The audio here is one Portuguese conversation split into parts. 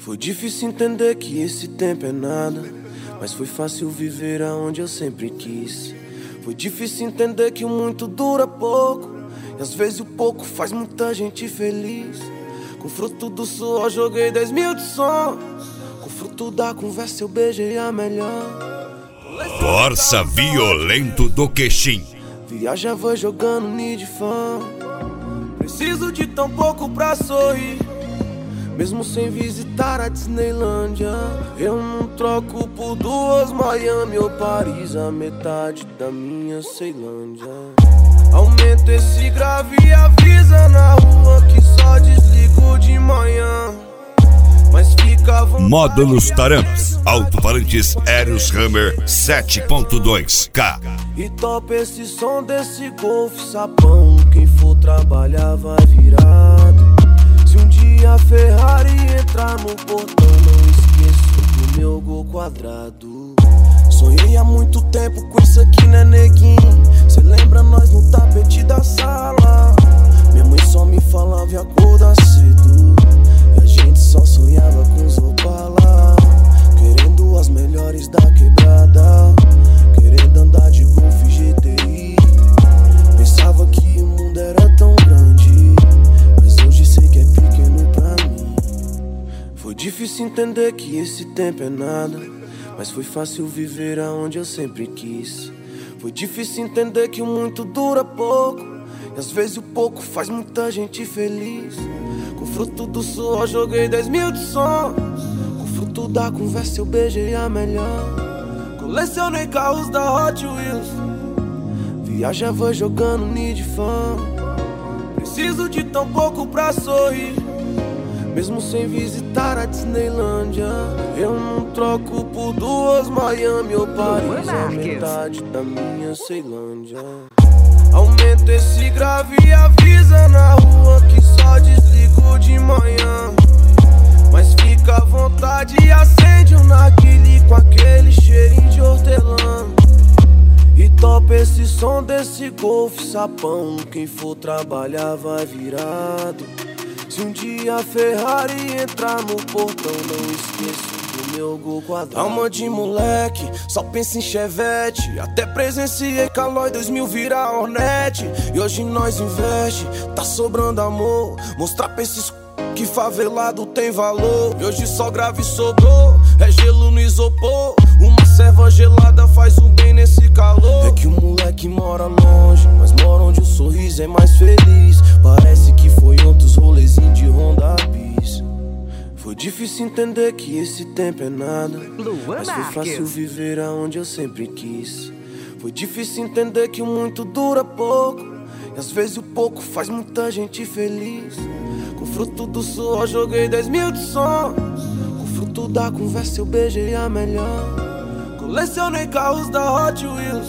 Foi difícil entender que esse tempo é nada, mas foi fácil viver aonde eu sempre quis. Foi difícil entender que o muito dura pouco, e às vezes o pouco faz muita gente feliz. Com fruto do suor joguei 10 mil de sonhos, com fruto da conversa eu beijei a melhor. Corsa Violento do Queixim. Viajava jogando nid de fã. Preciso de tão pouco pra sorrir, mesmo sem visitar a Disneylândia. Eu não troco por duas Miami ou Paris, a metade da minha Ceilândia. Aumenta esse grave e avisa na rua que só desligo de manhã, mas fica à vontade. Módulos Taramps, alto-falantes Eros Hammer 7.2K. E topa esse som desse Golf sapão, quem for trabalhar vai virado. Se um dia a Ferrari entrar no portão, não esqueço do meu gol quadrado. Sonhei há muito tempo com isso aqui, né, neguinho? Cê lembra nós no tapete da sala? Minha mãe só me falava e acordar cedo, e a gente só sonhava com os Opala, querendo as melhores da quebrada, querendo andar de Golf GTI. Pensava que o mundo era tão grande, mas hoje sei que é pequeno pra mim. Foi difícil entender que esse tempo é nada, mas foi fácil viver aonde eu sempre quis. Foi difícil entender que o muito dura pouco, e às vezes o pouco faz muita gente feliz. Com fruto do suor joguei 10 mil de sonhos, com fruto da conversa eu beijei a melhor. Colecionei carros da Hot Wheels, viajava jogando nid de fã. Preciso de tão pouco pra sorrir, mesmo sem visitar a Disneylândia. Eu não troco por duas Miami ou Paris, a metade da minha Ceilândia. Aumenta esse grave e avisa na rua que só desligo de manhã, mas fica à vontade e acende um narguilé com aquele cheirinho de hortelã. E topa esse som desse Golf sapão, quem for trabalhar vai virado. Se um dia a Ferrari entrar no portão, não esqueço do meu gol quadrado. Alma de moleque, só pensa em Chevette, até presenciei Calói 2000 virar Hornet. E hoje nós investe, tá sobrando amor, mostrar pra esses que favelado tem valor. E hoje só grave sobrou, é gelo no isopor, uma serva gelada faz um bem nesse calor. É que o moleque mora longe, mas mora onde o sorriso é mais feliz. Parece que foi outros rolezinhos de Honda Bis. Foi difícil entender que esse tempo é nada, mas foi fácil viver aonde eu sempre quis. Foi difícil entender que o muito dura pouco, e às vezes o pouco faz muita gente feliz. Com fruto do suor joguei 10 mil de sonhos, com fruto da conversa eu beijei a melhor. Colecionei carros da Hot Wheels,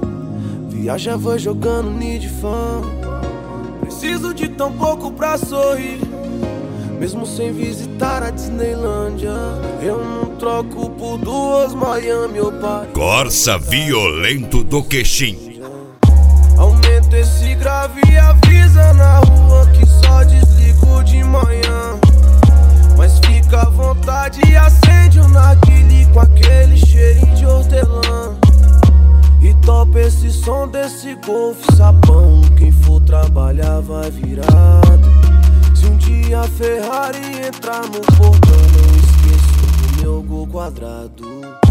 viajava jogando nid de fã. Preciso de tão pouco pra sorrir, mesmo sem visitar a Disneylândia. Eu não troco por duas Miami ou Paris. Corsa Violento do Queixim. Aumenta esse grave e avisa na rua que só desligo de manhã, mas fica à vontade e acende um narguilé com aquele cheirinho de hortelã. E topa esse som desse Golf sapão, quem for trabalhar vai virado. Se um dia a Ferrari entrar no portão, não esqueço do meu gol quadrado.